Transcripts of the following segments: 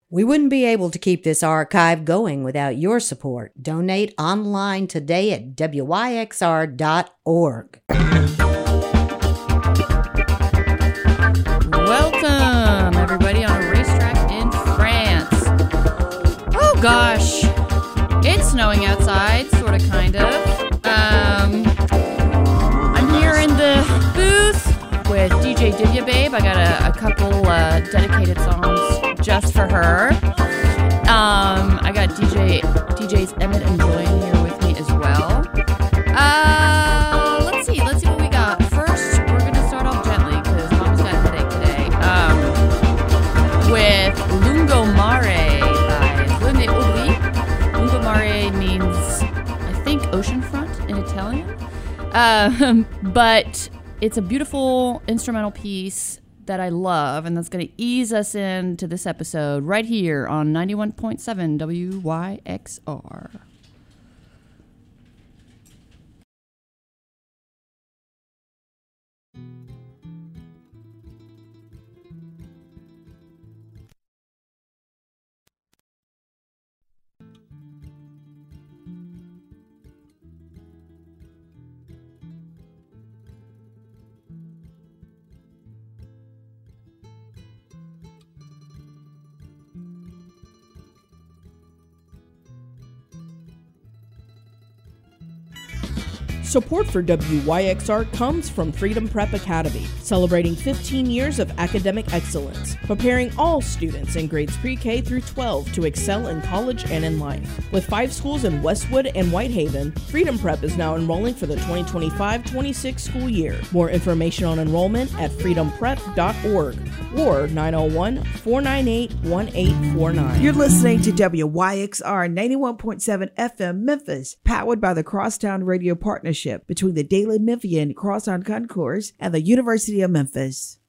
We wouldn't be able to keep this archive going without your support. Donate online today at wyxr.org. Welcome, everybody, on a racetrack in France. Oh, gosh. It's snowing outside, sort of, kind of. I'm here in the booth with DJ Divya Babe. I got a couple dedicated songs just for her. I got DJs Emmett and Joy here with me as well. Let's see what we got. First, we're going to start off gently because Mom's got a headache today. With Lungomare by René Aubry. Lungomare means, I think, oceanfront in Italian. But it's a beautiful instrumental piece that I love, and that's going to ease us into this episode right here on 91.7 WYXR. Support for WYXR comes from Freedom Prep Academy, celebrating 15 years of academic excellence, preparing all students in grades pre-K through 12 to excel in college and in life. With 5 schools in Westwood and Whitehaven, Freedom Prep is now enrolling for the 2025-26 school year. More information on enrollment at freedomprep.org or 901-498-1849. You're listening to WYXR 91.7 FM Memphis, powered by the Crosstown Radio Partnership between the Daily Memphian Crosstown Concourse and the University of Memphis.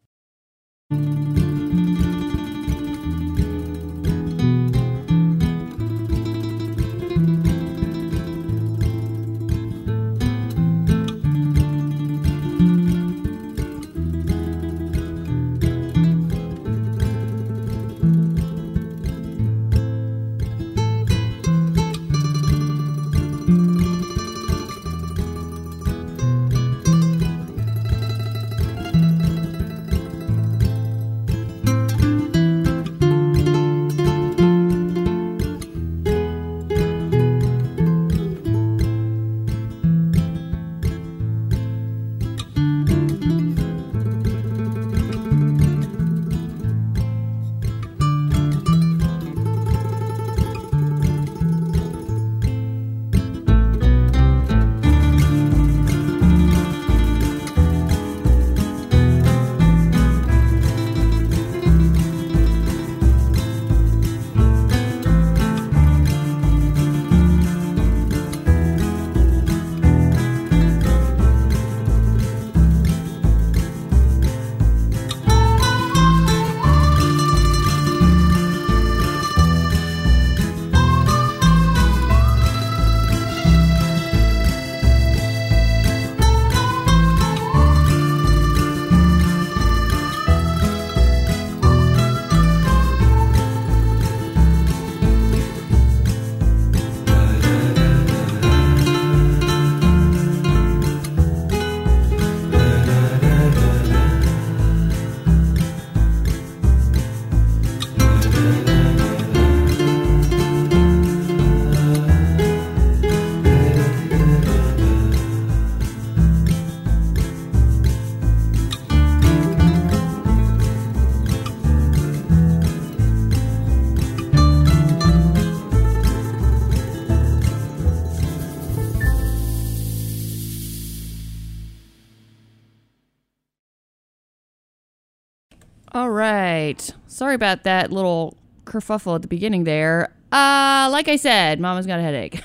All right. Sorry about that little kerfuffle at the beginning there. Like I said, Mama's got a headache.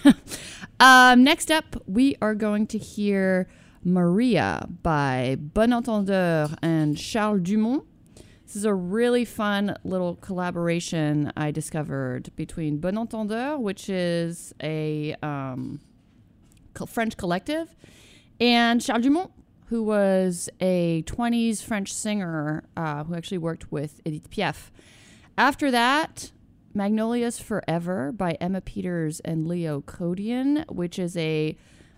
Next up, we are going to hear Maria by Bon Entendeur and Charles Dumont. This is a really fun little collaboration I discovered between Bon Entendeur, which is a French collective, and Charles Dumont, who was a 20s French singer who actually worked with Edith Piaf. After that, Magnolias Forever by Emma Peters and Leo Codian, which is a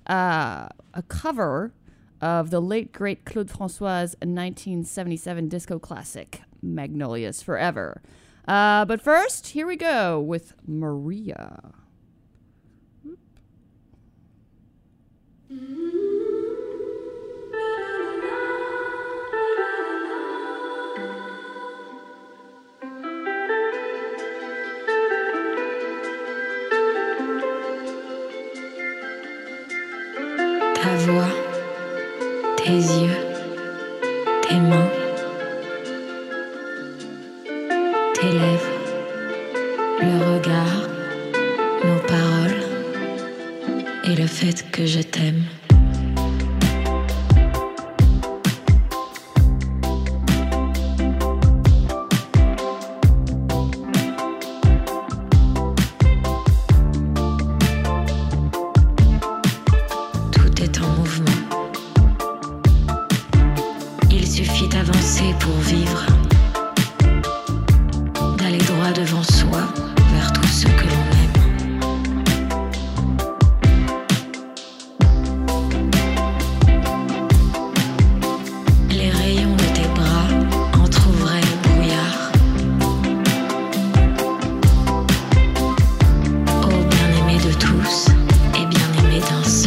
cover of the late, great Claude François' 1977 disco classic, Magnolias Forever. But first, here we go with Maria. Ta voix, tes yeux, tes mains, tes lèvres, le regard, nos paroles et le fait que je t'aime. Pour vivre, d'aller droit devant soi, vers tout ce que l'on aime. Les rayons de tes bras entr'ouvraient le brouillard. Ô bien-aimé de tous et bien-aimé d'un seul.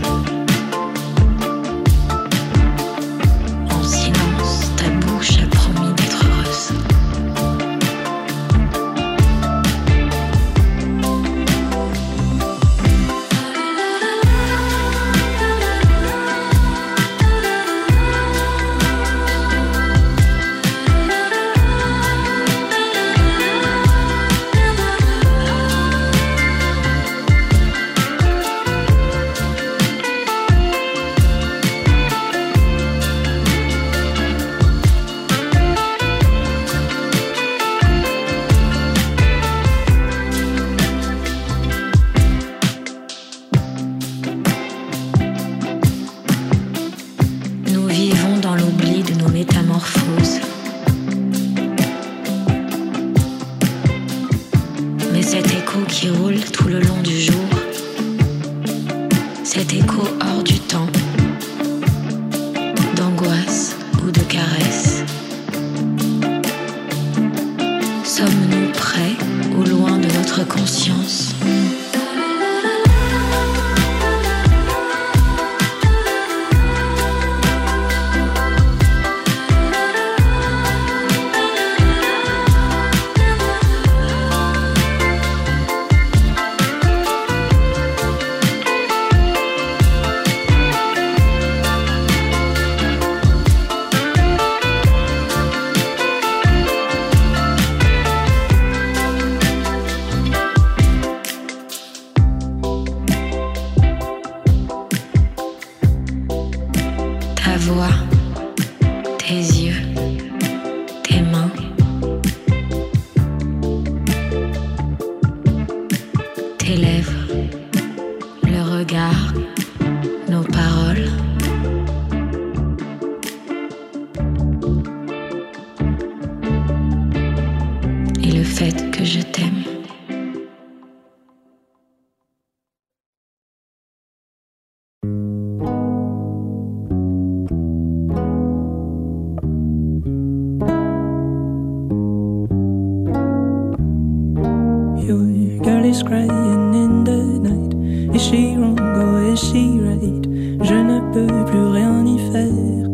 Crying in the night. Is she wrong or is she right? Je ne peux plus rien y faire.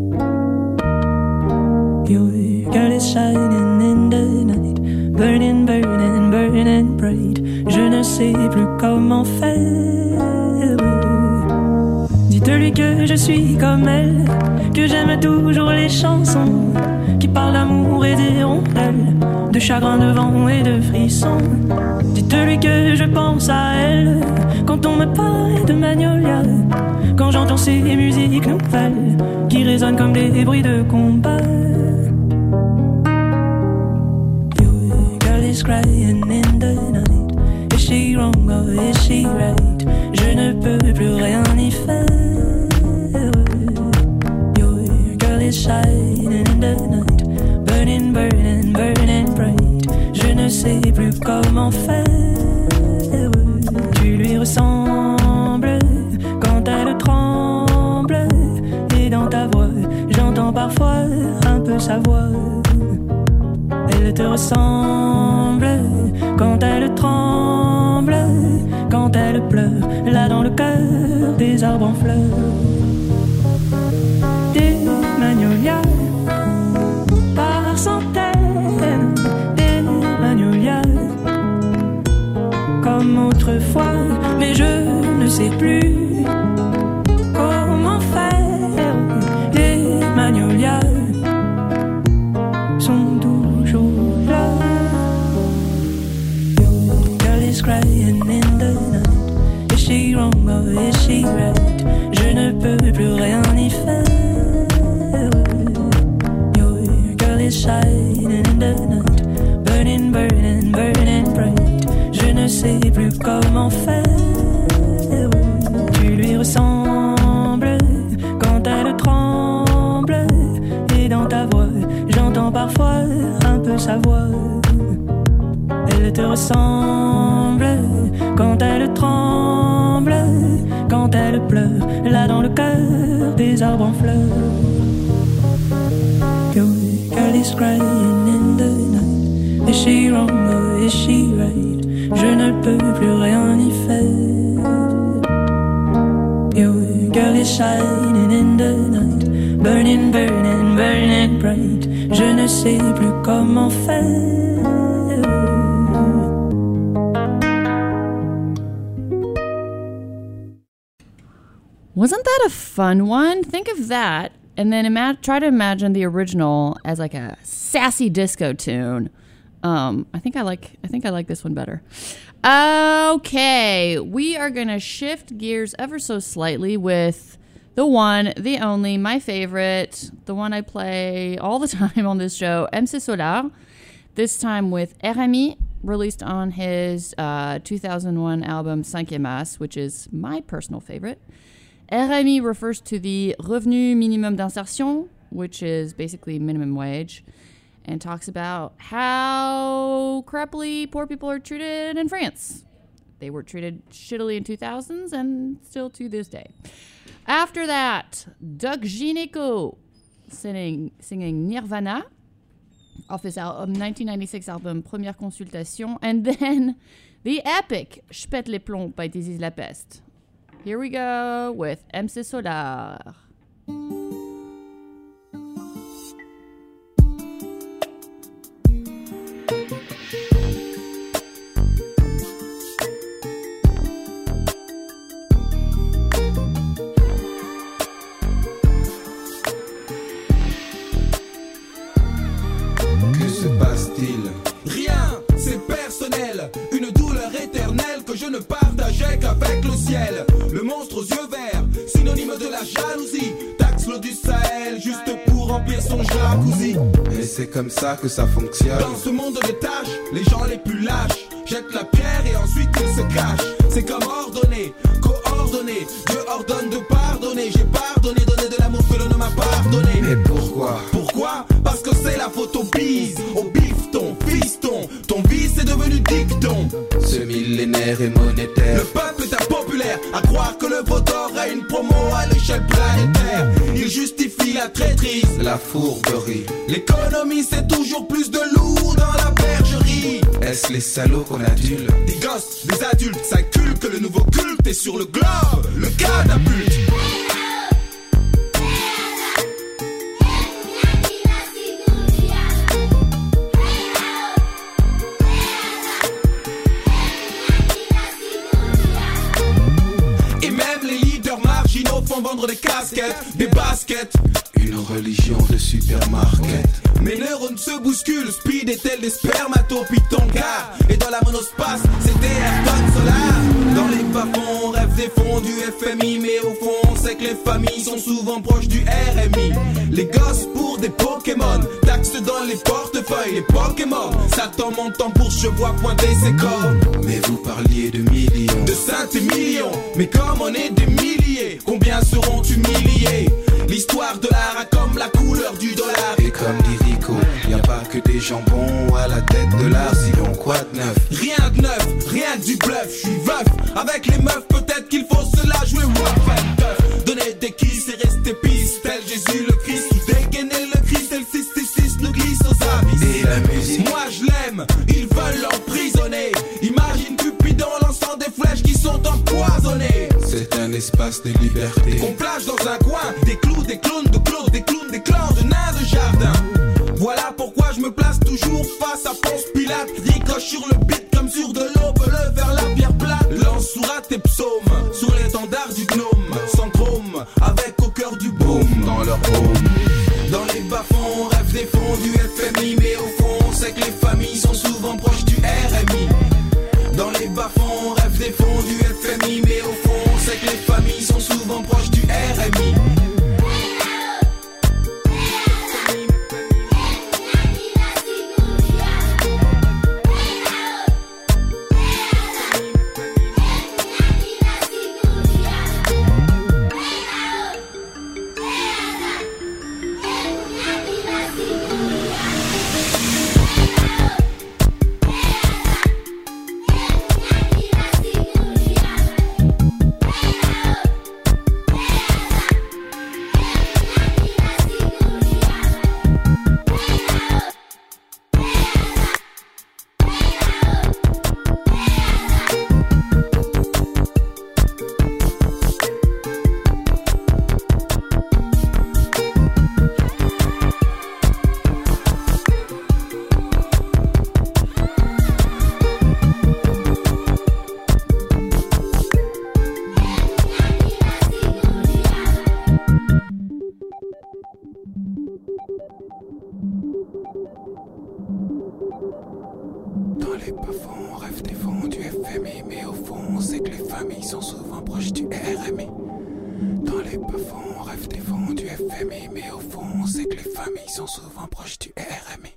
Your girl is shining in the night, burning, burning, burning bright. Je ne sais plus comment faire. Dites-lui que je suis comme elle, que j'aime toujours les chansons qui parlent d'amour et d'hirondelles, de chagrin, de vent et de frissons. Dites-lui que je pense à elle quand on me parle de Magnolia, quand j'entends ces musiques nouvelles qui résonnent comme des bruits de combat. Your girl is crying in the night. Is she wrong or is she right? Je ne peux plus rien y faire. Your girl is shining in the night, burning, burning, burning bright. Je sais plus comment faire. Tu lui ressembles quand elle tremble, et dans ta voix, j'entends parfois un peu sa voix. Elle te ressemble quand elle tremble, quand elle pleure, là dans le cœur des arbres en fleurs. Des magnolias par centaines, des magnolias comme autrefois, mais je ne sais plus comment faire. Les magnolias sont toujours là. Your girl is crying in the night. Is she wrong or is she right? Je ne peux plus rien y faire. Your girl is shining in the night, burning, burning, burning bright. Je ne sais plus comment faire. Tu lui ressembles quand elle tremble, et dans ta voix, j'entends parfois un peu sa voix. Elle te ressemble quand elle tremble, quand elle pleure, là dans le cœur des arbres en fleurs. Your girl is crying in the night. Is she wrong or is she right? Je ne peux plus rien y faire. Your girl is shining in the night, burning, burning, burning bright. Je ne sais plus comment faire. Wasn't that a fun one? Think of that, and then try to imagine the original as like a sassy disco tune. I think I like this one better. Okay, we are gonna shift gears ever so slightly with the one, the only, my favorite, the one I play all the time on this show, MC Solar. This time with RMI, released on his 2001 album Cinquième As, which is my personal favorite. RMI refers to the Revenu Minimum d'Insertion, which is basically minimum wage, and talks about how crappily poor people are treated in France. They were treated shittily in 2000s and still to this day. After that, Doug Gineco singing Nirvana off his 1996 album Première Consultation, and then the epic Je pète les plombs by Dizzy La Peste. Here we go with MC Solar. Que se passe-t-il? Rien, c'est personnel. Une douleur éternelle que je ne partageais qu'avec le ciel. Le monstre aux yeux verts, synonyme de la jalousie. Taxe l'eau du Sahel, juste pour remplir son jacuzzi. Et c'est comme ça que ça fonctionne. Dans ce monde de tâches, les gens les plus lâches jettent la pierre et ensuite ils se cachent. C'est comme ordonné, coordonné. Dieu ordonne de pardonner. J'ai pardonné, donné de l'amour que l'on ne m'a pas donné. Mais pourquoi? Pourquoi? Parce que c'est la faute au bise, au bifton, fiston. Ton vice est devenu dicton. Ce millénaire est monétaire. Le peuple est impopulaire à croire que le vote a une promo à l'échelle planétaire. Il justifie la traîtrise, la fourberie. L'économie c'est toujours plus de loups dans la bergerie. Est-ce les salauds qu'on adule? Des gosses, des adultes s'inculquent que le nouveau culte est sur le globe, le catapulte. Font vendre des casquettes, des baskets. Une religion de supermarket. Mes neurones se bousculent, speed est tel des spermatopythons. Car, et dans la monospace, c'était Ayrton Solar. Dans les bas-fonds, on rêve des fonds du FMI. Mais au fond, on sait que les familles sont souvent proches du RMI. Les gosses pour des Pokémon, taxes dans les portefeuilles. Les Pokémon, Satan montant pour je vois pointer ses cornes. Mais vous parliez de millions, de cents et millions. Mais comme on est des milliers, combien seront humiliés? L'histoire de l'art a comme la couleur du dollar. Et comme dit Rico, y a pas que des jambons à la tête de l'art, sinon quoi de neuf? Rien de neuf, rien que du bluff, je suis veuf. Avec les meufs, peut-être qu'il faut se la jouer rough and tough. Donner des kisses et rester pisse, tel Jésus le Christ. Ou dégainer le Christ et le 666 nous glisse aux abysses. Et la musique, moi je l'aime, ils veulent l'emprisonner. Imagine Cupidon lançant des flèches qui sont empoisonnées. c'est un espace de liberté. On plage dans un coin, des clous, des clones de clos, des clowns, des clans de nains de jardin. Voilà pourquoi je me place toujours face à Ponce Pilate. Ricoche sur le beat comme sur de l'aube, le vers la pierre plate. Lance sourate et psaume sur l'étendard du gnome. Sans chrome, avec au cœur du boom Dans leur home, dans les bas-fonds, on rêve des fonds du FMI. Mais au fond, on sait que les familles sont souvent proches du RMI. Dans les bas-fonds, on rêve des fonds du FMI. Mais au fond, on sait que les familles sont souvent proches du RMI. dans les bas-fonds, on rêve des fonds du FMI. Mais au fond, on sait que les familles sont souvent proches du RMI. Dans les bas-fonds, on rêve des fonds du FMI. Mais au fond, on sait que les familles sont souvent proches du RMI.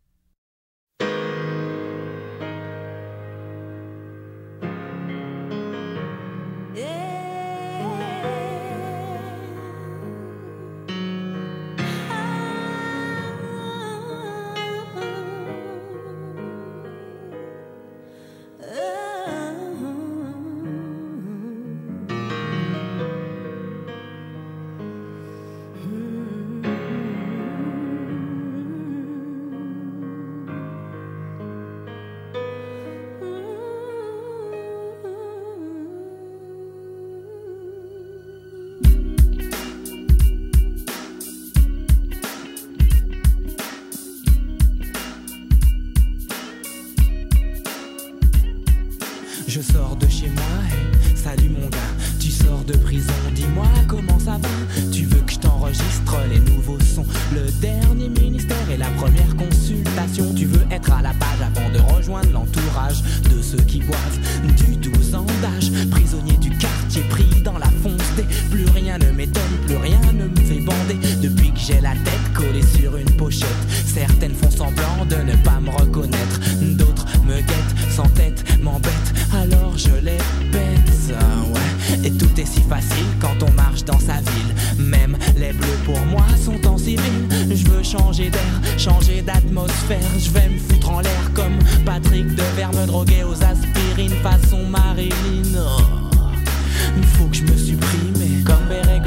Je sors de chez moi, hey, salut mon gars. Tu sors de prison, dis-moi comment ça va. Tu veux que je t'enregistre les nouveaux sons, le dernier ministère et la première consultation. Tu veux être à la page avant de rejoindre l'entourage de ceux qui boivent du 12 ans d'âge. Prisonnier du quartier pris dans la fonce des. Plus rien ne m'étonne, plus rien ne me fait bander. Depuis que j'ai la tête collée sur une pochette, certaines font semblant de ne pas me reconnaître. D'autres me guettent, sans tête, m'embêtent. Alors je les pète, ouais. Et tout est si facile quand on marche dans sa ville. Même les bleus pour moi sont en civil. Je veux changer d'air, changer d'atmosphère. Je vais me foutre en l'air comme Patrick Devers, me droguer aux aspirines façon Marilyn. Oh. Faut que je me supprime comme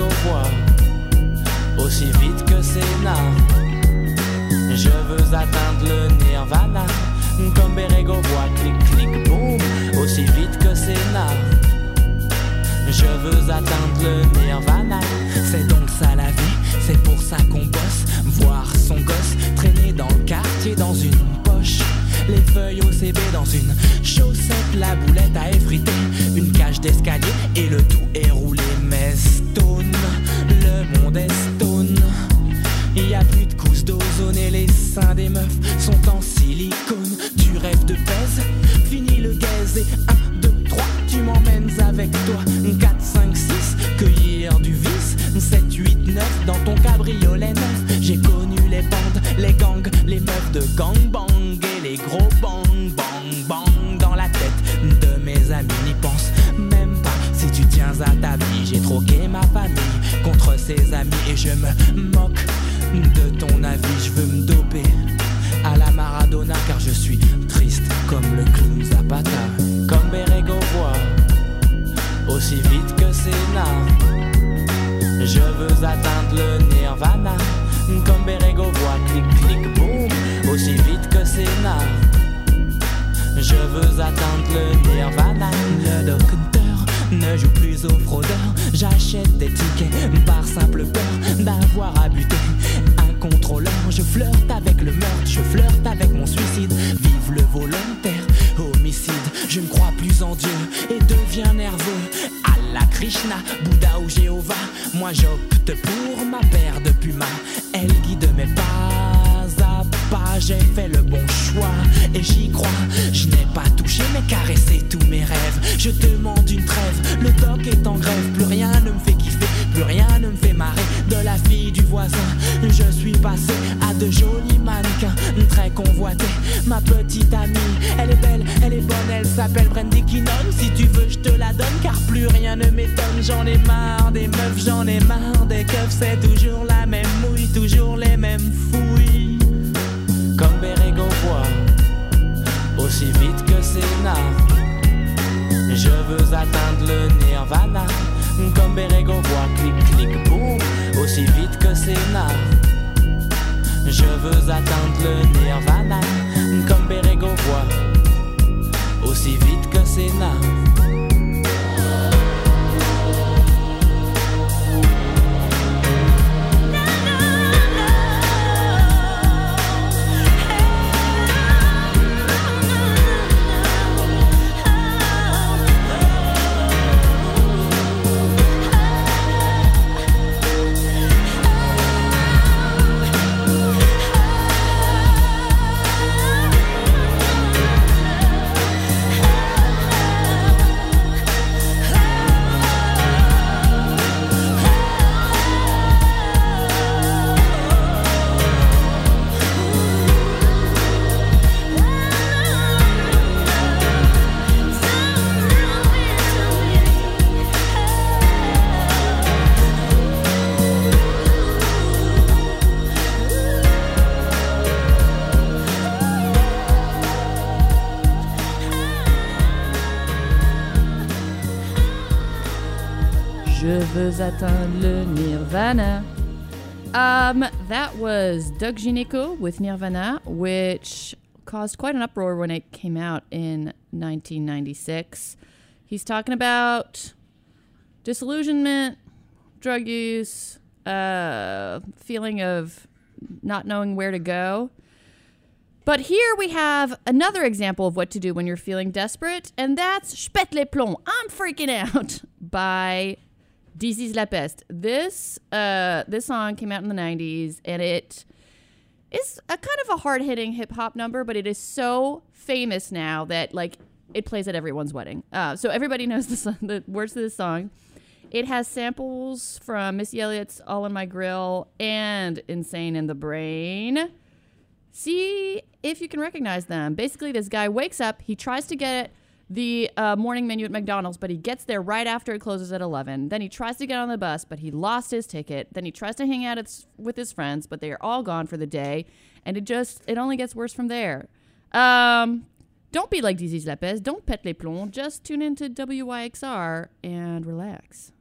Bérégovois, aussi vite que Sénat. Je veux atteindre le nirvana comme Bérégovois, clic clic boum, aussi vite que Sénat. Je veux atteindre le nirvana. C'est donc ça la vie, c'est pour ça qu'on bosse. Voir son gosse traîner dans le quartier dans une poche, les feuilles au CB dans une chaussette, la boulette à effriter, une cage d'escalier et le tout est roulé. Mais stone, le monde est stone. Y a plus de couches d'ozone et les seins des meufs sont en silicone. Tu rêves de pèse, fini le gaze et 1, 2, 3, tu m'emmènes avec toi. 4, 5, 6, cueillir du vice. 7, 8, 9, dans ton cabriolet neuf. J'ai connu les bandes, les gangs, les meufs de gangbang et les gros bang, bang, bang dans la tête de mes amis. N'y pense même pas si tu tiens à ta vie. J'ai troqué ma famille contre ses amis et je me moque de ton avis. Je veux me doper à la Maradona, car je suis triste comme le clown Zapata. Comme Bérégo voit, aussi vite que Sénat, je veux atteindre le Nirvana. Comme Bérégo voit, clic clic boum, aussi vite que Sénat, je veux atteindre le Nirvana. Le docteur ne joue plus aux fraudeurs, j'achète des tickets par simple peur d'avoir à buter un contrôleur. Je flirte avec le meurtre, je flirte avec mon suicide. Vive le volontaire homicide. Je ne crois plus en Dieu et deviens nerveux. Allah, Krishna, Bouddha ou Jéhovah, moi j'opte pour ma paire de Puma. Elle guide mes pas à pas, j'ai fait le bon choix et j'y crois. Je n'ai pas touché mais caressé tous mes rêves. Je demande une trêve, le doc est en grève. Plus rien ne me fait kiffer, plus rien ne me fait marrer. De la fille du voisin, je suis passé à de jolis mannequins très convoités. Ma petite amie, elle est belle, elle est bonne, elle s'appelle Brandy Kinnon. Si tu veux je te la donne car plus rien ne m'étonne. J'en ai marre des meufs, j'en ai marre des keufs. C'est toujours la même mouille, toujours les mêmes fouilles. Comme Bérégo voit, aussi vite que Sénat, je veux atteindre le Nirvana. Comme Bérégo voit, clic clic boum, aussi vite que Sénat, je veux atteindre le Nirvana. Comme Bérégo voit, aussi vite que Sénat. Atteindre le Nirvana. That was Doug Gineco with Nirvana, which caused quite an uproar when it came out in 1996. He's talking about disillusionment, drug use, feeling of not knowing where to go. But here we have another example of what to do when you're feeling desperate, and that's Je pète les plombs, I'm freaking out, by Dizzy's La Peste. This song came out in the 90s, and it is a kind of a hard-hitting hip-hop number, but it is so famous now that, like, it plays at everyone's wedding. So everybody knows the words to this song. It has samples from Missy Elliott's All in My Grill and Insane in the Brain. See if you can recognize them. Basically, this guy wakes up, he tries to get the morning menu at McDonald's, but he gets there right after it closes at 11. Then he tries to get on the bus, but he lost his ticket. Then he tries to hang out with his friends, but they are all gone for the day. And it only gets worse from there. Don't be like Dizzy La Peste. Don't pète les plombs. Just tune into WYXR and relax.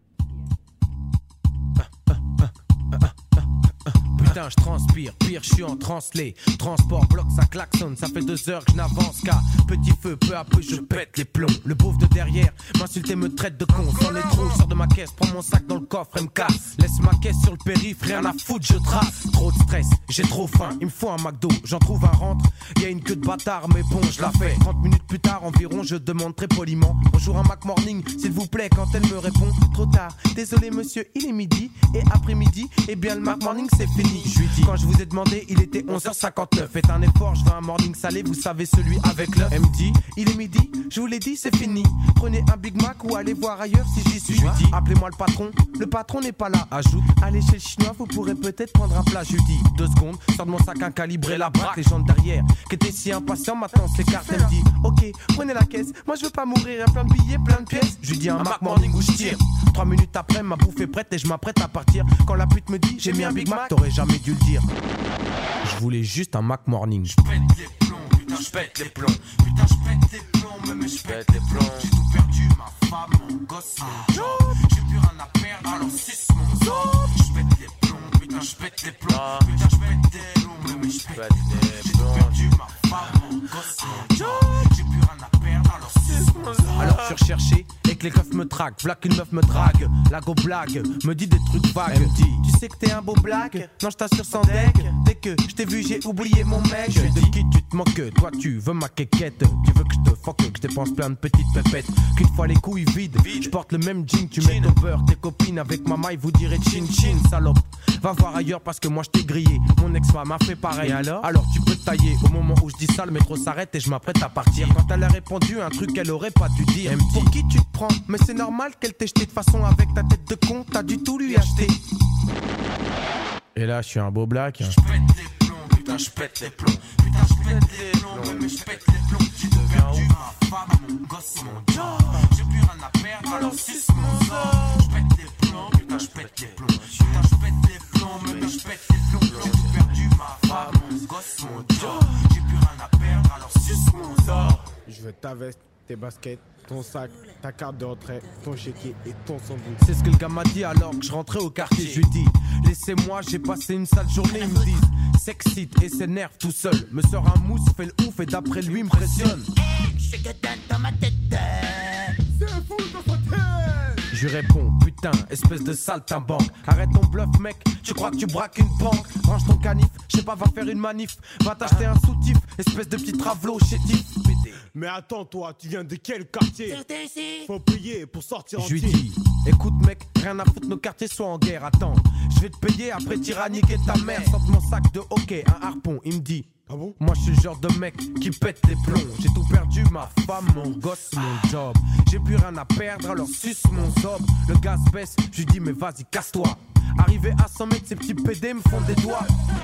Putain, je transpire, pire, je suis en translé. Transport, bloc, ça klaxonne, ça fait 2 heures que je n'avance qu'à petit feu, peu à peu je pète les plombs. Le beauf de derrière m'insulte et me traite de con. Sans les trous, sors de ma caisse, prends mon sac dans le coffre et me casse. Laisse ma caisse sur le périph', rien à foutre, je trace. Trop de stress, j'ai trop faim, il me faut un McDo. J'en trouve un rentre, y'a une queue de bâtard, mais bon, je la fais. 30 minutes plus tard environ, je demande très poliment: bonjour, un Mac Morning, s'il vous plaît. Quand elle me répond: trop tard, désolé monsieur, il est midi. Et après-midi, eh bien le Mac Morning c'est fini. Je lui dis: quand je vous ai demandé, il était 11h59. Faites un effort, je veux un morning salé, vous savez, celui avec l'œuf. Elle me dit: il est midi, je vous l'ai dit, c'est fini. Prenez un Big Mac ou allez voir ailleurs si j'y suis. Je lui dis: appelez-moi le patron n'est pas là. Ajoute: allez chez le chinois, vous pourrez peut-être prendre un plat. Je lui dis: 2 secondes, sors de mon sac un calibré, la braque. Les gens derrière, qui étaient si impatients, maintenant s'écartent. Elle me dit: ok, prenez la caisse, moi je veux pas mourir, plein de billets, plein de pièces. Je lui dis: un Mac Morning où je tire. 3 minutes après, ma bouffe est prête et je m'apprête à partir. Quand la pute me dit: j'ai mis un Big Mac, t'aurais jamais jamais dû le dire. Je voulais juste un Mac Morning. Je pète les plombs, putain je pète les plombs. Putain je pète les plombs, mais je pète les plombs. J'ai tout perdu, ma femme, mon gosse, mon job. J'ai plus rien à perdre, alors suce mon zob. Je pète les plombs, putain je pète les plombs. Putain je pète les plombs, mais je pète les plombs. J'ai tout perdu, ma femme, mon gosse, mon job. J'ai plus rien à perdre, alors suce mon zob. Alors je suis recherché et que les keufs me traquent. V'là qu'une meuf me drague, la go blague, me dit des trucs vagues. Elle me dit, tu sais que t'es un beau blague. Non je t'assure sans deck. Dès que je t'ai vu j'ai oublié mon mec. Je de qui tu te moques, toi tu veux ma quéquette. Tu veux que je te fuck, que je dépense plein de petites pépettes. Qu'une fois les couilles vides, je porte le même jean. Tu mets au beurre, tes copines avec ma maille vous direz chin chin salope. Va voir ailleurs parce que moi je t'ai grillé. Mon ex-femme a fait pareil. Et alors tu peux te tailler. Au moment où je dis ça le métro s'arrête et je m'apprête à partir. Quand elle a répondu un truc qu'elle aurait pas dû dire. Pour qui tu te prends? Mais c'est normal qu'elle t'ait jeté de façon avec ta tête de con. T'as du tout lui acheter. Et là je suis un beau black. Je pète les plombs, putain je pète les plombs. Putain je pète les plombs, mais je pète les plombs. J'ai tout perdu, ma femme, mon gosse, mon job. J'ai plus rien à perdre, alors suce mon zob. Je pète les plombs, putain je pète les plombs. Putain je pète les plombs, mais je pète les plombs. J'ai tout perdu, ma femme, mon gosse, mon job. J'ai plus rien à perdre, alors suce mon zob. Je veux ta veste, tes baskets, ton sac, ta carte de retrait, ton chéquier et ton sandwich. C'est ce que le gars m'a dit alors que je rentrais au quartier. Je lui dis, laissez-moi, j'ai passé une sale journée. Ils me disent, s'excite et s'énerve tout seul. Me sort un mousse, fait le ouf et d'après lui impressionne. Je sais que t'as dans ma tête. C'est fou dans sa tête. Je lui réponds, putain, espèce de saltimbanque. Arrête ton bluff mec, tu crois que tu braques une banque. Range ton canif, je sais pas, va faire une manif. Va t'acheter un soutif, espèce de petit travelot chétif. Mais attends toi, tu viens de quel quartier? Faut payer pour sortir Je lui entier. dis, écoute mec, rien à foutre, nos quartiers sont en guerre. Attends, je vais te payer, après t'iras niquer ta mère. Sors de mon sac de hockey, un harpon, il me dit. Ah bon? Moi je suis le genre de mec qui pète les plombs. J'ai tout perdu, ma femme, mon gosse, mon job. J'ai plus rien à perdre, alors suce mon zob. Le gaz baisse, je lui dis mais vas-y casse-toi. Arrivé à 100 mètres, ces petits PD me font des doigts.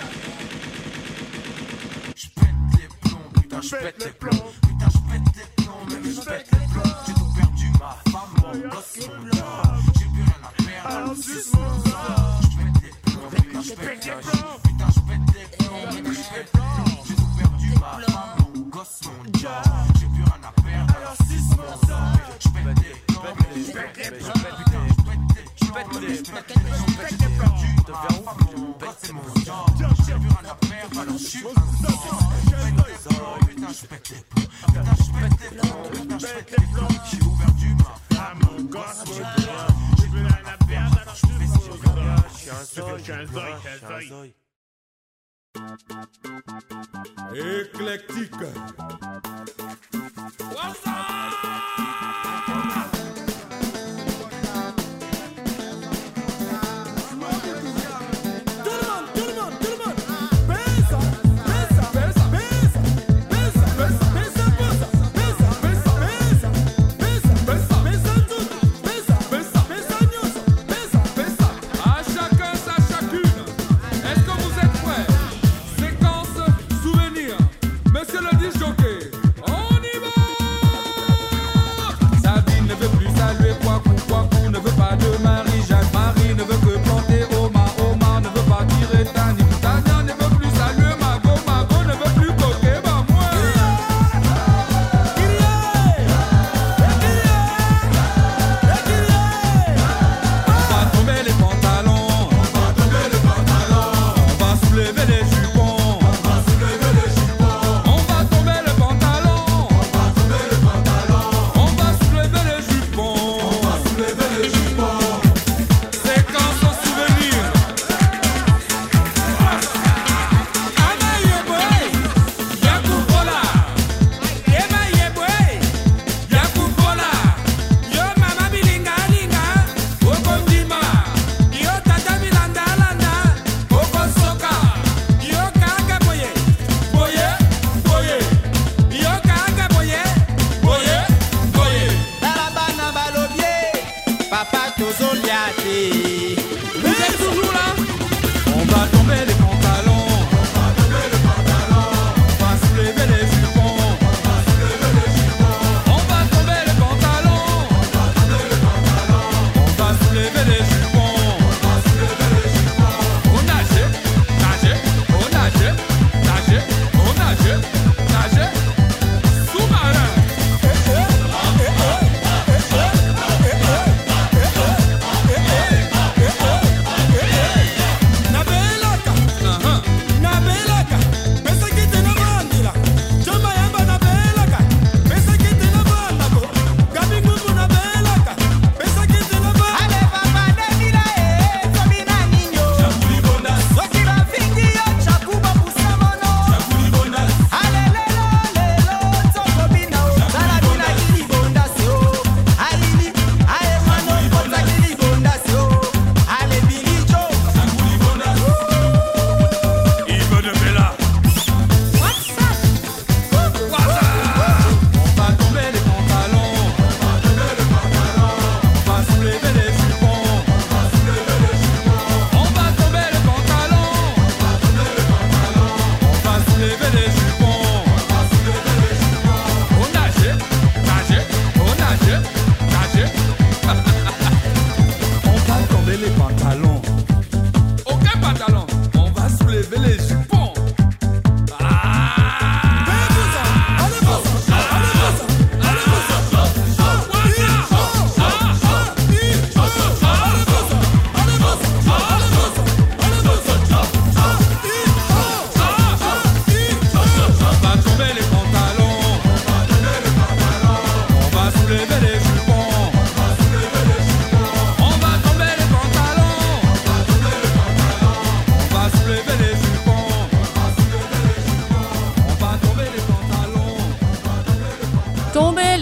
Je pète les plombs, putain je pète les plombs. Putain je pète les plombs, mais je pète les plombs. J'ai tout perdu, ma femme, mon gosse, mon job. J'ai plus rien à perdre, alors suce mon zob. Je pète les plombs, putain je pète les plombs. Putain je pète les plombs, mais je pète les plombs. J'ai tout perdu, ma femme, mon gosse, mon job. J'ai plus rien à perdre, alors suce mon zob. Je pète les plombs, mais je pète les plombs. Putain je pète les plombs, mais je pète les plombs. J'ai perdu, ma femme, mon gosse, mon job. J'ai plus rien à perdre, alors suce mon zob. Putain je pète les plombs, putain je pète les plombs, putain je pète les plombs. J'ai perdu ma femme, mon gosse, mon job. J'ai plus rien à perdre, alors je fais ce que je veux. Je suis un zoï. Éclectique. Monsieur le disc jockey, on y va. Sabine ne veut plus saluer Kwaku ne veut pas de Marie, Jacques Marie ne veut que planter Omar ne veut pas tirer Tani, Tania ne veut plus saluer Mago ne veut plus coquer, bah moi. On va tomber les pantalons, on va soulever les jupons. Vous êtes toujours là? On va tomber les pantalons, on va soulever les jupons, on va tomber les pantalons, on va soulever les jupons, on nage,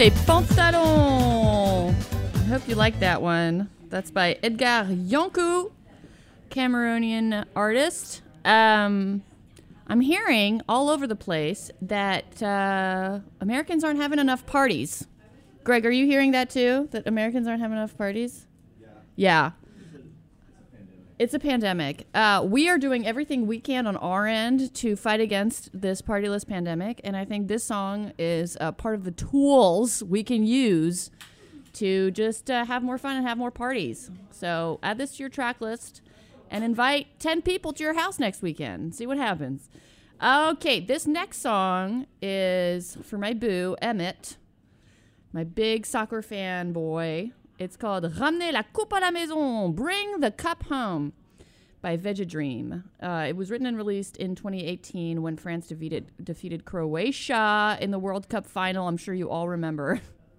les pantalons. I hope you like that one. That's by Edgar Yonkou, Cameroonian artist. I'm hearing all over the place that Americans aren't having enough parties. Greg, are you hearing that too? That Americans aren't having enough parties? Yeah. It's a pandemic. We are doing everything we can on our end to fight against this partyless pandemic, and I think this song is part of the tools we can use to just have more fun and have more parties. So add this to your track list and invite 10 people to your house next weekend. See what happens. Okay, this next song is for my boo, Emmett, my big soccer fan boy. It's called Ramenez la coupe à la maison, Bring the Cup Home, by Vegedream. It was written and released in 2018 when France defeated Croatia in the World Cup final. I'm sure you all remember.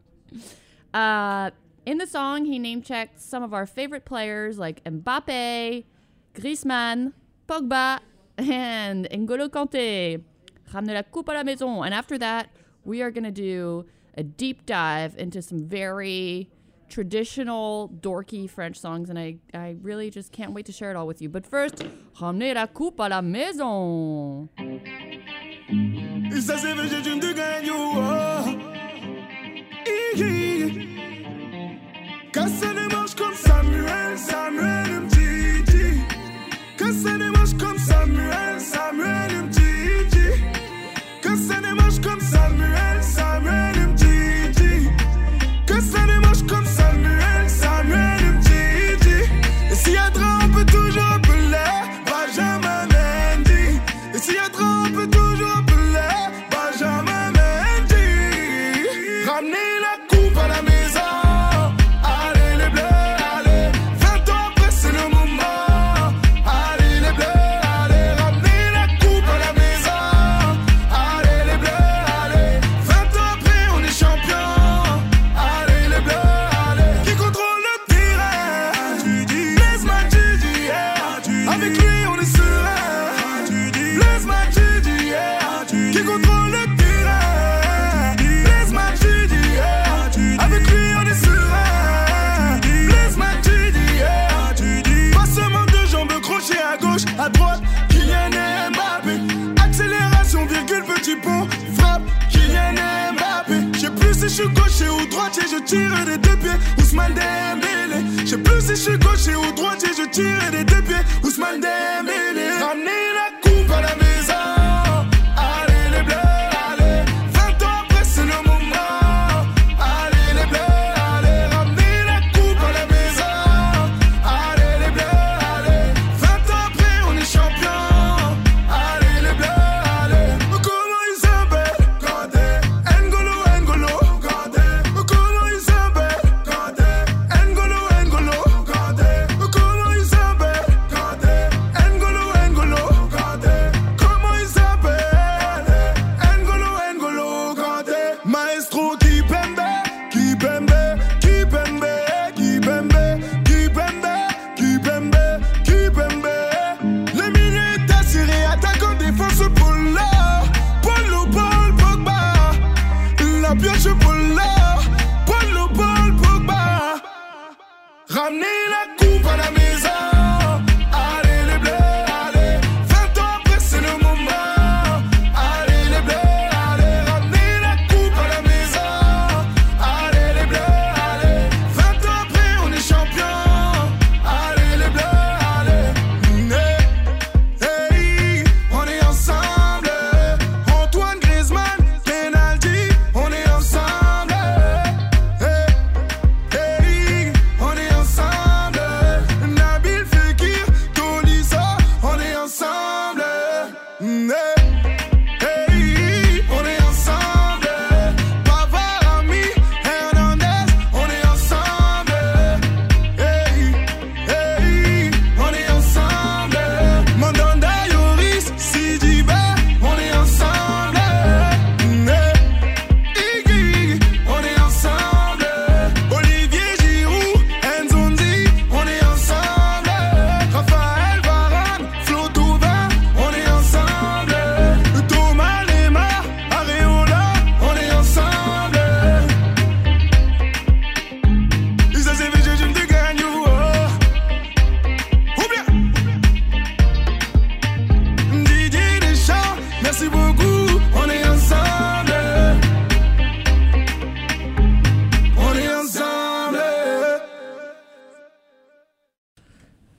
In the song, he name-checked some of our favorite players like Mbappé, Griezmann, Pogba, and N'Golo Kanté. Ramenez la coupe à la maison. And after that, we are going to do a deep dive into some very traditional, dorky French songs, and I really just can't wait to share it all with you. But first, Ramenez la coupe à la maison. Et ça c'est Vegedream de Gagnon. Casse les manches comme Samuel, Samuel Mtiti. Casse les manches comme Samuel, Samuel Mtiti. Casse les manches comme Samuel, Samuel Mtiti. Casse les manches comme Samuel, Samuel Mtiti. Et s'il y a trop, on peut toujours appeler Benjamin Mendy. Et s'il y a trop, on peut toujours appeler Benjamin Mendy. Ramenez la coupe à la maison. Allez les bleus, allez. 20 ans après c'est le moment. Allez les bleus, allez. Ramenez la coupe à la maison. Allez les bleus, allez. 20 ans après on est champion. Allez les bleus, allez. Qui contrôle le terrain? Blaise Matuidi, yeah. Avec lui on est serein. Blaise Matuidi, yeah. Qui contrôle le terrain? Blaise Matuidi, yeah. Avec lui on est serein. Blaise Matuidi, yeah. Pas seulement deux jambes crochet à gauche, à droite. Kylian Mbappé. Accélération, virgule, petit pont. Frappe, Kylian Mbappé. Je sais plus si je suis gaucher ou droitier, je tire des deux pieds. Ousmane Dembélé. Je sais plus si je suis gaucher ou droitier, je tire des deux pieds. Ousmane Dembélé. Ramenez la coupe à la maison. Allez les bleus, allez. 20 ans après c'est le moment. Allez les bleus, allez. Ramenez la coupe à la maison. Allez les bleus, allez. 20 ans après on est champion. Allez les bleus, allez. Comment ils s'appellent? Kanté, N'Golo Kanté. Comment ils s'appellent? Kanté, N'Golo Kanté. Comment ils s'appellent? Kanté, N'Golo Kanté. Comment ils s'appellent? N'Golo Kanté. Maestro Kipembe, Kipembe, Kipembe, Kipembe, Kipembe, Kipembe, Kipembe. Les milieux assurés, attaquant, défense, Polo, Polo, Paul, Pogba. La pioche, Polo, Polo, Paul, Pogba. Ramenez la coupe à la maison. Allez les bleus, allez. 20 ans après c'est le moment. Allez les bleus, allez. Ramenez la coupe à la maison. Allez les bleus, allez. 20 ans après on est champion. Allez les bleus, allez. Hey, on est ensemble. Antoine Griezmann, penalty. On est ensemble. Hey, on est ensemble.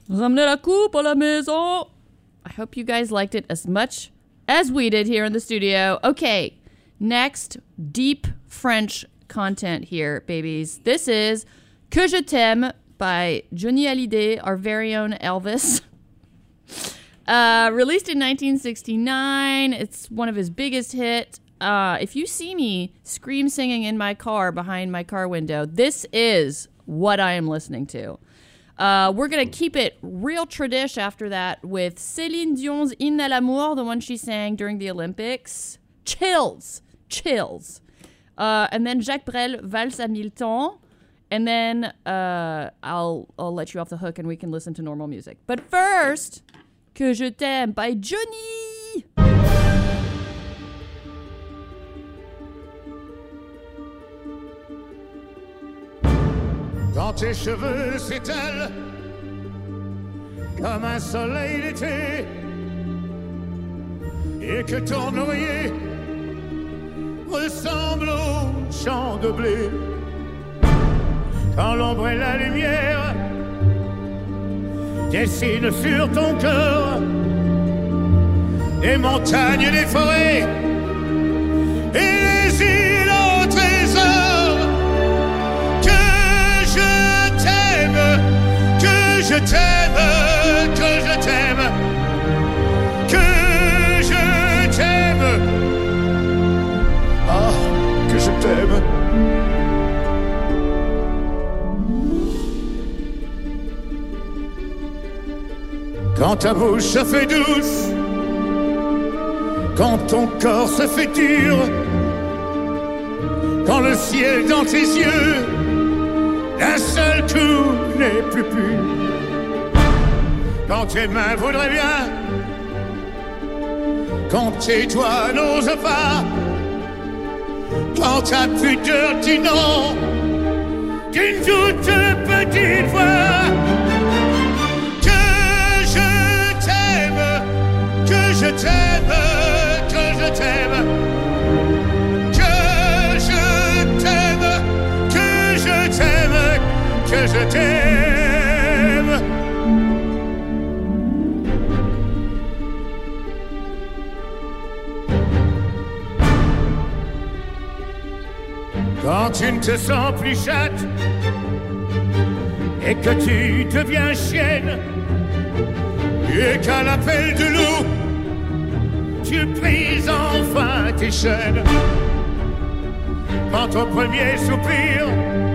Ramenez la coupe à la maison. I hope you guys liked it as much as we did here in the studio. Okay, next, deep French content here, babies. This is Que je t'aime by Johnny Hallyday, our very own Elvis. Released in 1969. It's one of his biggest hits. If you see me scream singing in my car behind my car window, this is what I am listening to. We're going to keep it real tradish after that with Céline Dion's Hymne à l'amour, the one she sang during the Olympics. Chills. And then Jacques Brel, Valse à mille temps. And then I'll let you off the hook and we can listen to normal music. But first, Que je t'aime by Johnny. Quand tes cheveux s'étalent comme un soleil d'été et que ton oreiller ressemble au champ de blé, quand l'ombre et la lumière dessinent sur ton cœur des montagnes et des forêts et les îles au trésor. Que je t'aime, que je t'aime, que je t'aime, que je t'aime. Ah, que je t'aime. Quand ta bouche se fait douce, quand ton corps se fait dur, quand le ciel dans tes yeux d'un seul coup n'est plus pur, quand tes mains voudraient bien, quand tes doigts n'osent pas, quand ta pudeur dit non d'une toute petite voix. Que je t'aime, que je t'aime, que je t'aime, que je t'aime, que je t'aime. Quand tu ne te sens plus chatte et que tu deviens chienne et qu'à l'appel de loup tu brises enfin tes chaînes. Quand ton premier soupir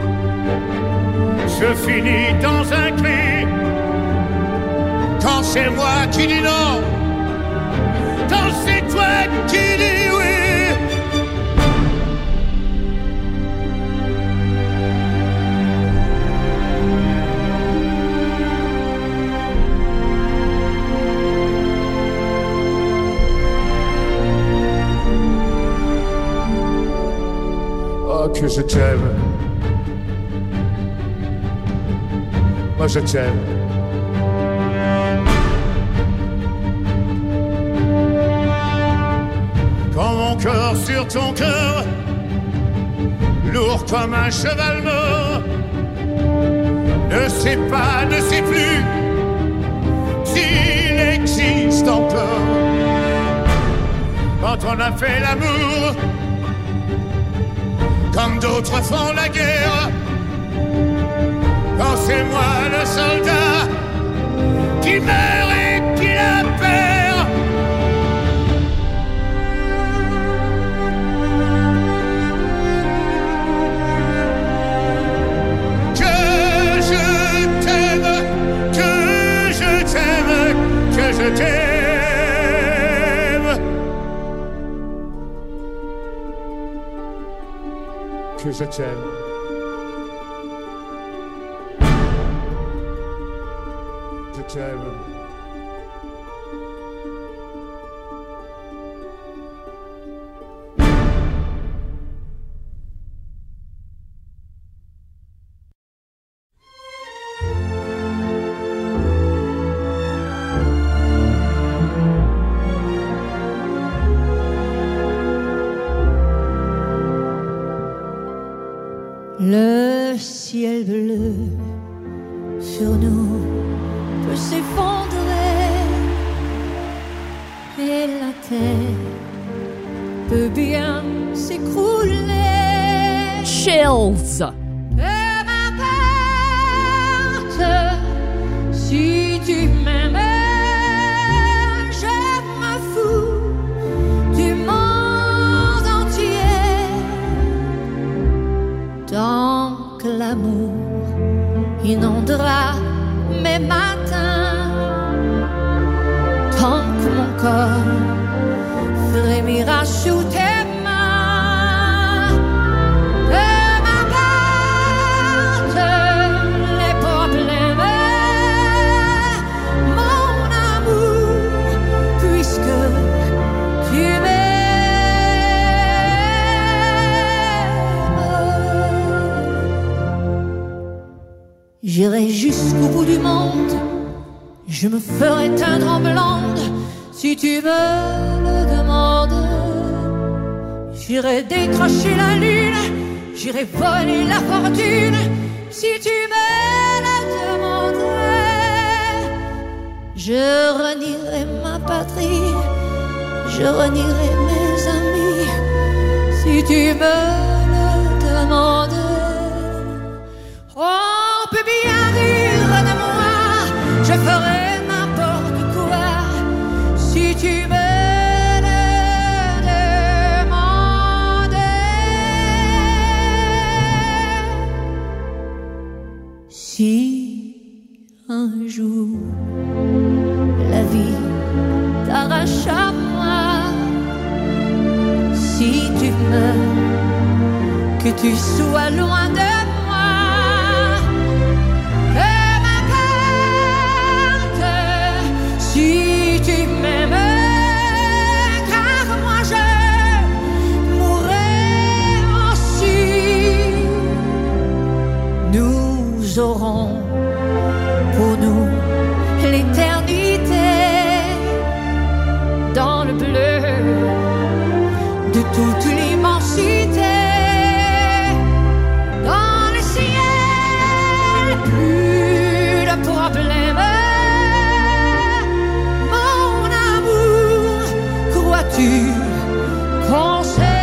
se finit dans un cri, quand c'est moi qui dis non, quand c'est toi qui dis oui. Que je t'aime, moi je t'aime. Quand mon corps sur ton cœur, lourd comme un cheval mort, ne sait pas, ne sait plus s'il existe encore. Quand on a fait l'amour comme d'autres font la guerre, quand c'est moi le soldat qui meurt et qui la perd. Que je t'aime, que je t'aime, que je t'aime. Que je t'aime. Je t'aime. Le ciel bleu sur nous peut s'effondrer et la terre peut bien s'écrouler. Chills. Peu m'importe si tu m'aimes, je m'en fous du monde entier. Tant que l'amour inondera mes matins, tant que mon corps frémira sous tes mains. Peu m'importe les problèmes, mon amour, puisque tu m'aimes. J'irai jusqu'au bout du monde, je me ferai teindre en blonde si tu me le demandes. J'irai décrocher la lune, j'irai voler la fortune si tu me le demandes. Je renierai ma patrie, je renierai mes amis si tu me le demandes. On peut bien rire de moi, je ferai n'importe quoi si tu me le demandes. Si un jour la vie t'arrache à moi, si tu meurs, que tu sois loin de moi, peu m'importe si tu m'aimes, car moi je mourrai aussi. Nous aurons pour nous l'éternité dans le bleu de toute l'immensité. Dans le ciel, plus de problèmes. Mon amour, crois-tu qu'on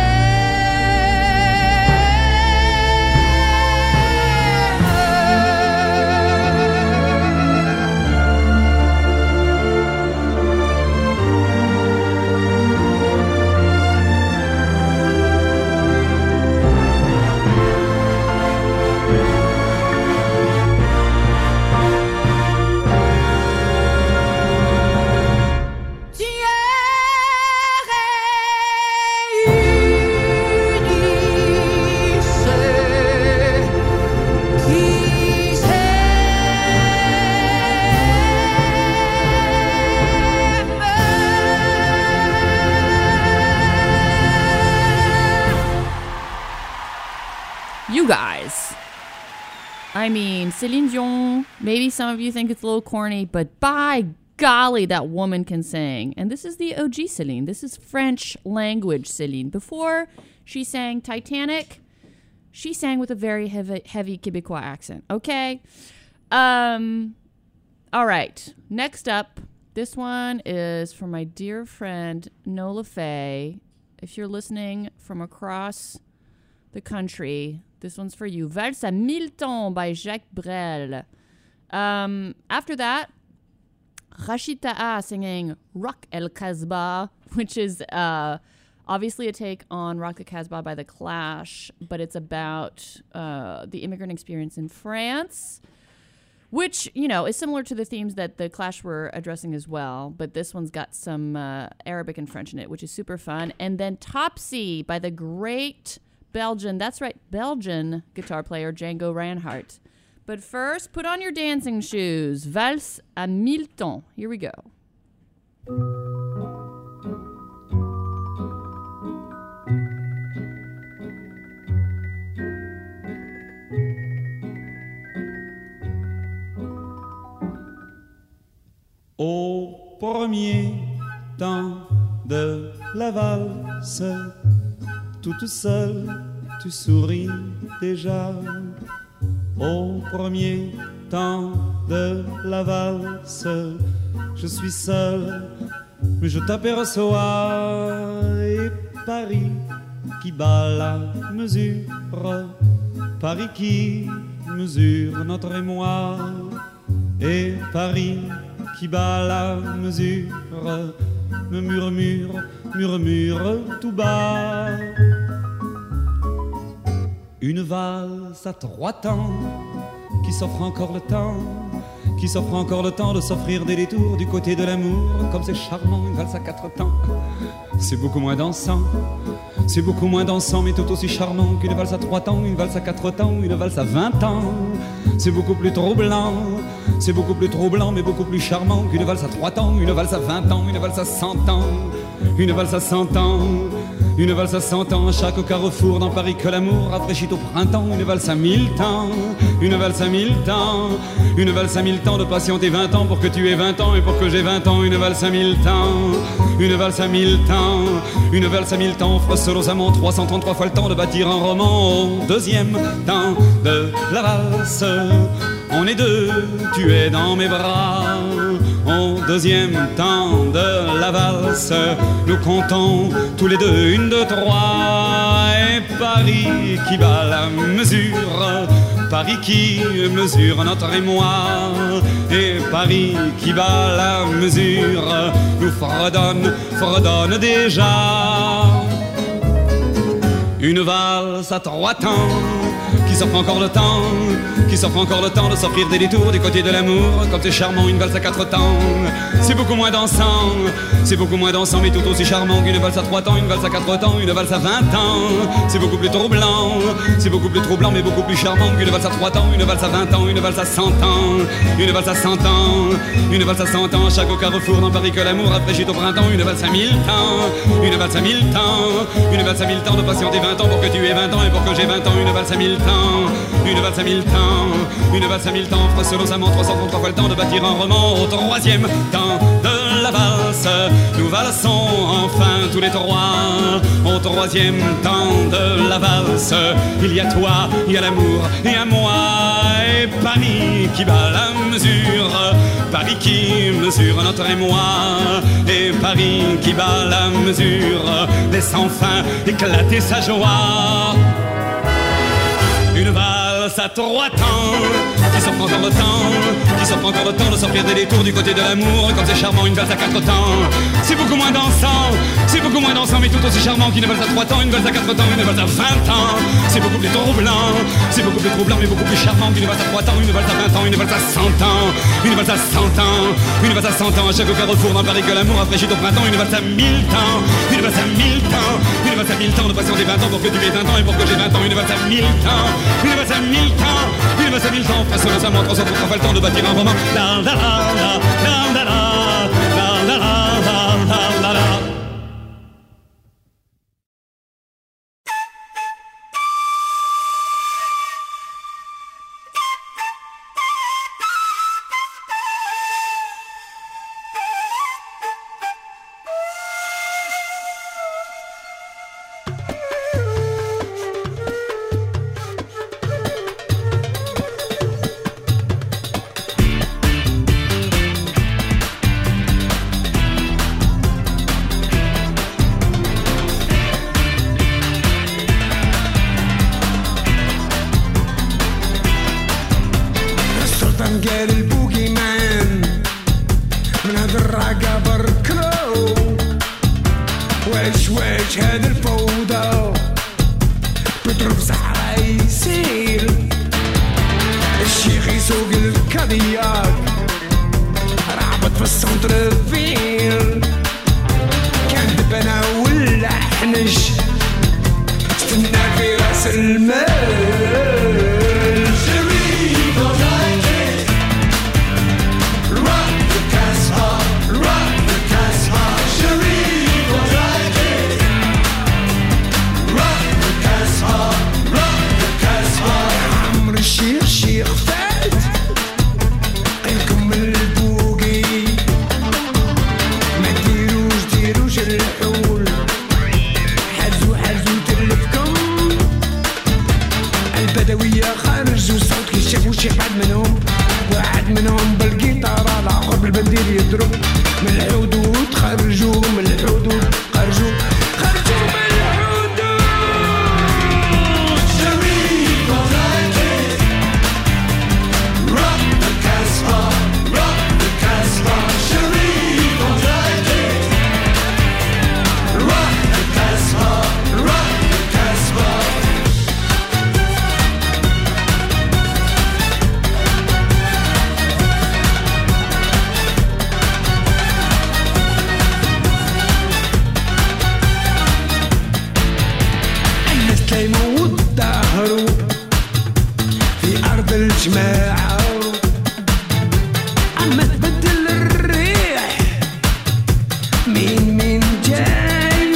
guys. I mean, Celine Dion, maybe some of you think it's a little corny, but by golly, that woman can sing. And this is the OG Celine. This is French language Celine. Before she sang Titanic, she sang with a very heavy Quebecois accent. Okay? All right. Next up, this one is from my dear friend Nola Faye. If you're listening from across the country, this one's for you. Valse à 1000 tons by Jacques Brel. After that, Rachid Taha singing Rock El Casbah, which is obviously a take on Rock the Casbah by The Clash, but it's about the immigrant experience in France, which, you know, is similar to the themes that The Clash were addressing as well, but this one's got some Arabic and French in it, which is super fun. And then Topsy by the great Belgian, that's right, Belgian guitar player Django Reinhardt. But first, put on your dancing shoes. Valse à 1000 tons. Here we go. Au premier temps de la valse, toute seule, tu souris déjà. au premier temps de la valse. Je suis seul, mais je t'aperçois. Et Paris qui bat la mesure, Paris qui mesure notre émoi. Et Paris qui bat la mesure me murmure tout bas. Une valse à 3 temps qui s'offre encore le temps, qui s'offre encore le temps de s'offrir des détours du côté de l'amour. Comme c'est charmant, une valse à 4 temps. C'est beaucoup moins dansant, c'est beaucoup moins dansant, mais tout aussi charmant qu'une valse à 3 temps, une valse à 4 temps, une valse à 20 ans. C'est beaucoup plus troublant, c'est beaucoup plus troublant, mais beaucoup plus charmant qu'une valse à 3 temps, une valse à 20 ans, une valse à 100 ans, une valse à 100 ans. Une valse à 100 ans, à chaque carrefour dans Paris que l'amour rafraîchit au printemps. Une valse à 1000 temps, une valse à 1000 temps, une valse à 1000 temps de patienter 20 ans pour que tu aies 20 ans et pour que j'ai 20 ans. Une valse à 1000 temps, une valse à 1000 temps, une valse à 1000 temps offre seul aux amants 333 fois le temps de bâtir un roman. Au deuxième temps de la valse, on est 2, tu es dans mes bras. Au deuxième temps de la valse, nous comptons tous les 2, 1, 2, 3. Et Paris qui bat la mesure, Paris qui mesure notre émoi. Et Paris qui bat la mesure nous fredonne déjà. Une valse à 3 temps qui s'offre encore le temps, qui s'offre encore le temps de s'offrir des détours du côté de l'amour. Comme c'est charmant, une valse à 4 temps, c'est beaucoup moins dansant, c'est beaucoup moins dansant, mais tout aussi charmant qu'une valse à 3 temps, une valse à 4 temps, une valse à 20 ans. C'est beaucoup plus troublant, c'est beaucoup plus troublant, mais beaucoup plus charmant qu'une valse à 3 temps, une valse à 20 ans, une valse à 100 ans, une valse à 100 ans, une valse à 100 ans. À chaque carrefour dans Paris que l'amour rafraîchit au printemps. Une valse à 1000 temps, une valse à 1000 temps, une valse à 1000 temps de patienter 20 ans pour que tu aies 20 ans et pour que j'ai 20 ans. Une valse à 1000 temps, une valse à 1000 temps, une valse à 1000 temps offre seul aux amants 333 fois le temps de bâtir un roman. Au troisième temps de la valse, nous valsons enfin tous les 3. Au troisième temps de la valse, il y a toi, il y a l'amour et à moi. Et Paris qui bat la mesure, Paris qui mesure notre émoi. Et Paris qui bat la mesure laisse enfin éclater sa joie. Une valse à 3 temps qui s'offre encore le temps, qui s'offre encore le temps de s'offrir des détours du côté de l'amour. Comme c'est charmant, une valse à 4 temps, c'est beaucoup moins dansant, c'est beaucoup moins dansant, mais tout aussi charmant qu'une valse à 3 temps, une valse à 4 temps, une valse à 20 ans. C'est beaucoup plus troublant, c'est beaucoup plus troublant, mais beaucoup plus charmant qu'une valse à 3 temps, une valse à 20 ans, une valse à 100 ans, une valse à 100 ans, une valse à 100 ans. À chaque carrefour dans Paris que l'amour rafraîchit au printemps. Une valse à 1000 temps, une valse à 1000 temps, une valse à 1000 temps de patienter 20 ans pour que tu aies 20 ans et pour que j'ai 20 ans. Une valse à 1000 temps, une valse à 1000 temps, une valse à 1000 temps. Face aux amants 333 fois le temps de bâtir un roman. La la la la la la la la la la la. خرج وصوت كي شافوا شي حد منهم، واحد منهم بالجيتار على عقب البندير يضرب. من الحدود خرجوا، من الحدود خرجوا، خرجوا من الحدود. شريف don't like it. Rock the Casbah, rock the Casbah. Sheriff don't like it. Rock the Casbah, rock the Casbah. الناس تلايموا وتظاهروا في أرض الجماعة، عم تبدل الريح. مين جاي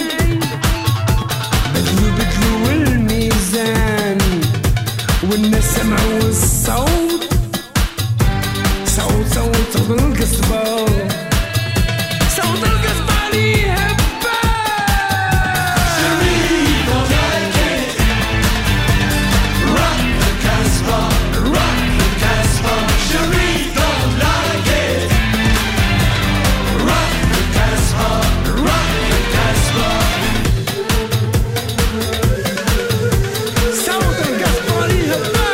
بدلوا الميزان، والناس سمعوا الصوت، صوت القصبة، صوت القصبة اللي هبة. شريف don't like it. Rock the Casbah, rock the Casbah. Sheriff don't like it. Rock the Casbah, rock the Casbah. صوت القصبة اللي هبة.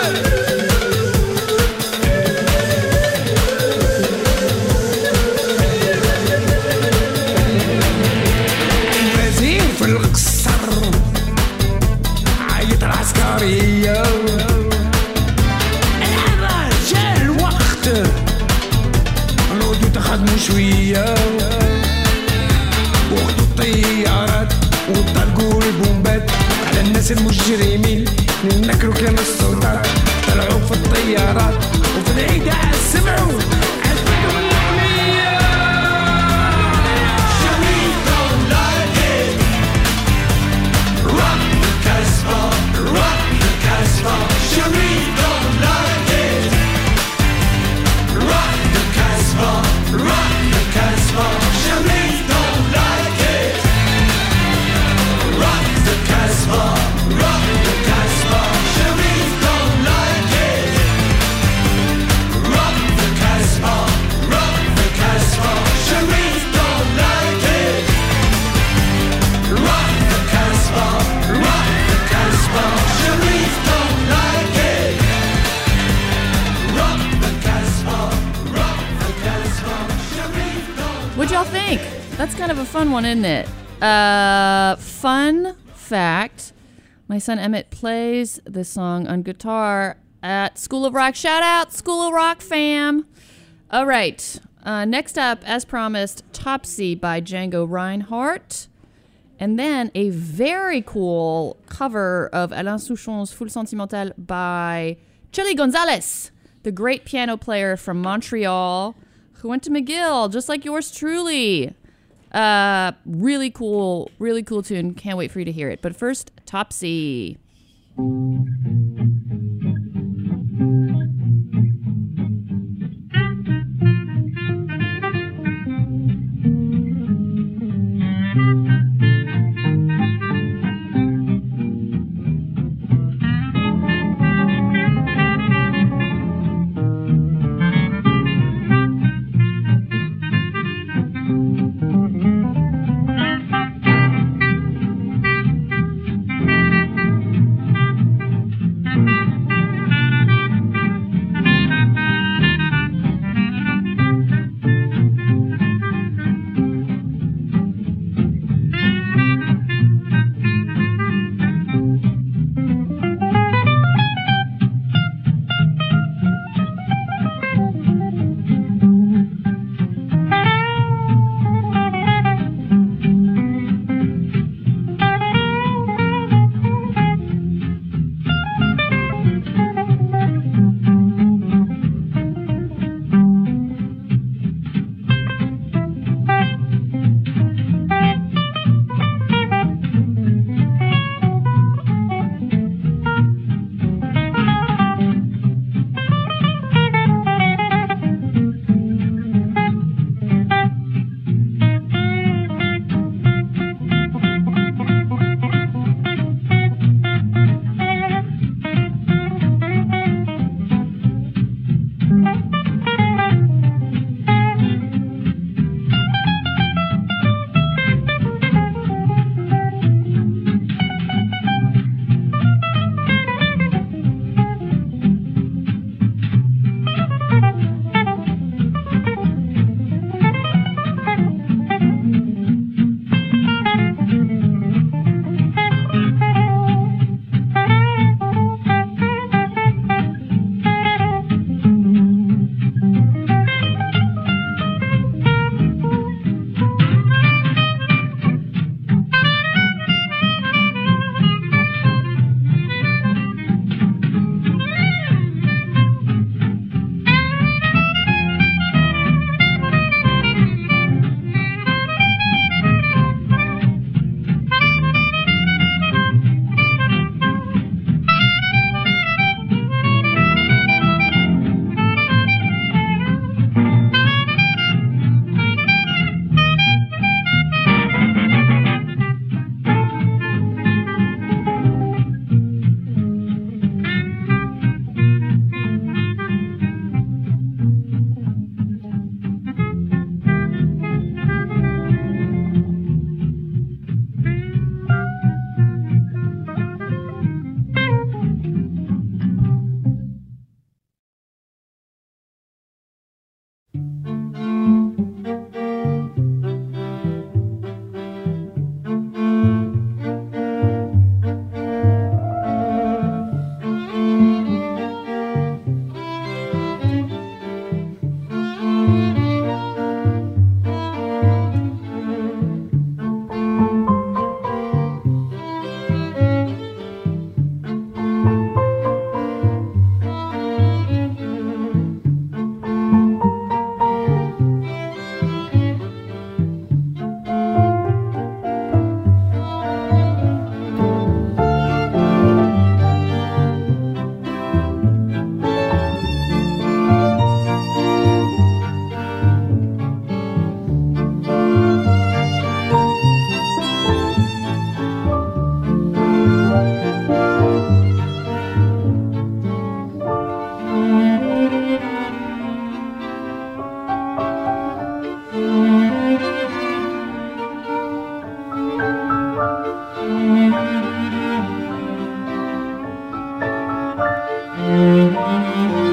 الوزير في القصر عيط العسكرية، العبا جا الوقت نودو تخدموا شوية، وخدوا الطيارات وطلقوا البومبات على الناس المجرمين. نكروا كلام السلطات، طلعوا في الطيارات وفي الإذاعة سمعوا عزبوا الأغنية. شريف don't like it. Rock the Casbah, rock the Casbah. Sheriff don't like it. Rock the Casbah, rock the Casbah. Sheriff don't like it. Rock the Casbah, rock the Casbah. Sheriff don't like it. Rock the Casbah, rock the Casbah. Sheriff don't like it. Rock the Casbah, rock the Casbah. Sheriff don't like it. Rock the Casbah, rock the Casbah. Sheriff don't. What'd y'all think? That's kind of a fun one, isn't it? Fun fact, my son Emmett plays this song on guitar at School of Rock. Shout out, School of Rock fam. All right. Next up, as promised, Topsy by Django Reinhardt. And then a very cool cover of Alain Souchon's Foule Sentimentale by Chili Gonzalez, the great piano player from Montreal who went to McGill, just like yours truly. Really cool tune. Can't wait for you to hear it. But first, Topsy. Samuel.